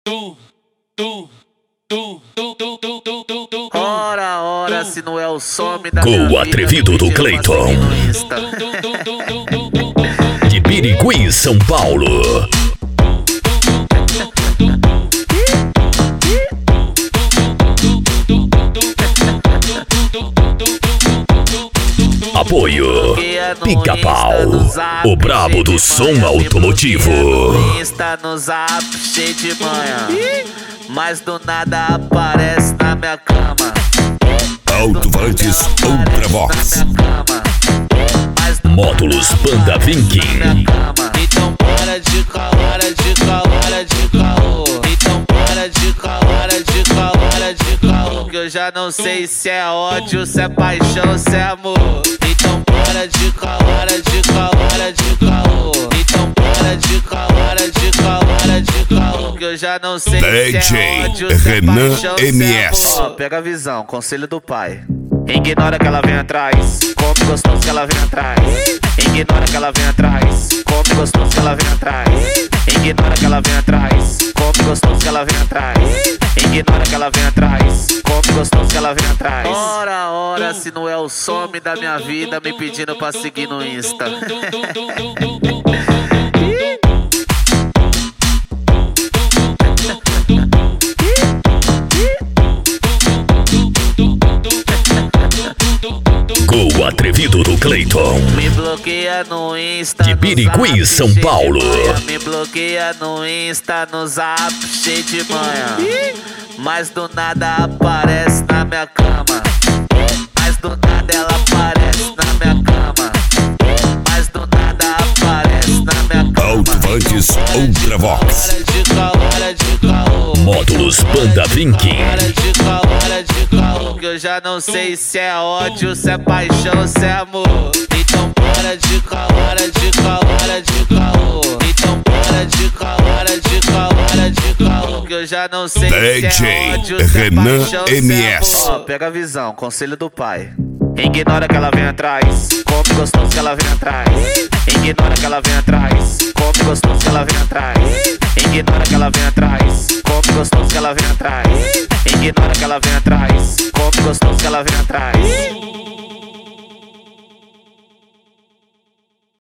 Ora, se não é o some da minha Com o atrevido do Cleiton. De Birigui, São Paulo. Apoio Pica-Pau, o brabo do som automotivo. Insta no zap, cheio de manhã, mas do nada aparece na minha cama. Alto-Vantes Ultravox. Módulos Panda Vinking. Então para de caô, para de caô, para de caô. Então para de caô, para de caô, para de caô. Que eu já não sei se é ódio, se é paixão, se é amor. Então para de caô, para de caô, para de caô. Então para de caô, para de caô, para de caô. Que eu já não sei se é ódio, se é paixão, se é amor. Pega a visão, conselho do pai. Ignora que ela vem atrás, come gostoso que ela vem atrás. Ignora que ela vem atrás, come gostoso que ela vem atrás. Ignora que ela vem atrás, come gostoso que ela vem atrás. Ignora que ela vem atrás, come gostoso que ela vem atrás. Ora, se não é o some da minha vida me pedindo pra seguir no Insta. Com o atrevido do Cleiton. Me bloqueia no Insta, de Birigui, São Paulo. Me bloqueia no Insta, no zap, cheio de manhã, mas do nada aparece na minha cama. Mas do nada ela aparece na minha cama. Mas do nada aparece na minha cama. Alto-Vantes Ultravox. Para de caô, para de caô. Módulos Panda Vinking. Para de caô, para de caô. Que eu já não sei se é ódio, se é paixão, se é amor. Então para de caô, para de caô, para de caô. Então para de caô, para de caô, para de caô. Que eu já não sei se é ódio, se é paixão, se é amor. Pega a visão, conselho do pai. Ignora que ela vem atrás, come gostoso que ela vem atrás. Ignora que ela vem atrás, come gostoso que ela vem atrás. Ignora que ela vem atrás, come gostoso que ela vem atrás. Ignora que ela vem atrás, come gostoso que ela vem atrás.